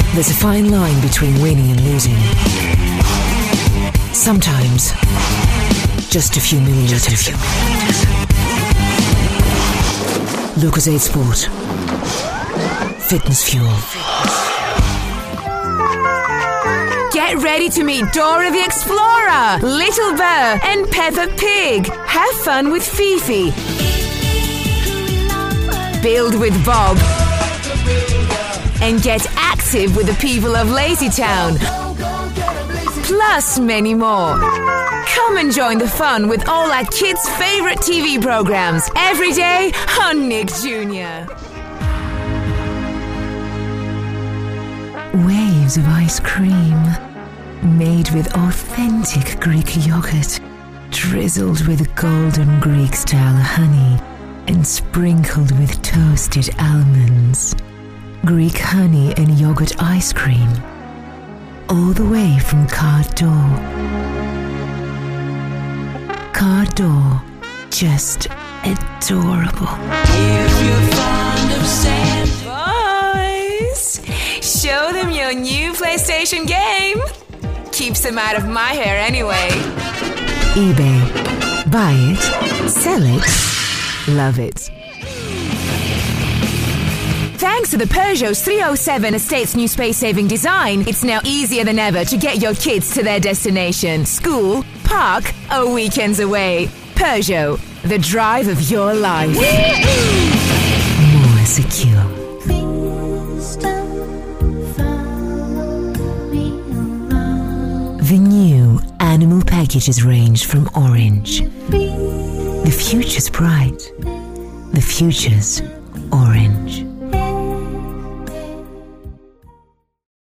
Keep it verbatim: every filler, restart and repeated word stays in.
There's a fine line between winning and losing. Sometimes, just a few millimeters. Just a few millimeters. Lucozade Sport. Fitness fuel. Get ready to meet Dora the Explorer, Little Bear, and Peppa Pig. Have fun with Fifi. Build with Bob. And get active with the people of Lazytown. Plus many more. Come and join the fun with all our kids' favourite T V programmes every day on Nick Junior Waves of ice cream, made with authentic Greek yogurt, drizzled with golden Greek-style honey, and sprinkled with toasted almonds. Greek honey and yogurt ice cream, all the way from Cardor. Cardor, just adorable. If you're fond of sand, boys, show them your new PlayStation game. Keeps them out of my hair anyway. eBay. Buy it, sell it, love it. Thanks to the Peugeot three oh seven Estate's new space-saving design, it's now easier than ever to get your kids to their destination. School, park, or weekends away. Peugeot, the drive of your life. More secure. The new Animal Packages range from Orange. The future's bright. The future's orange.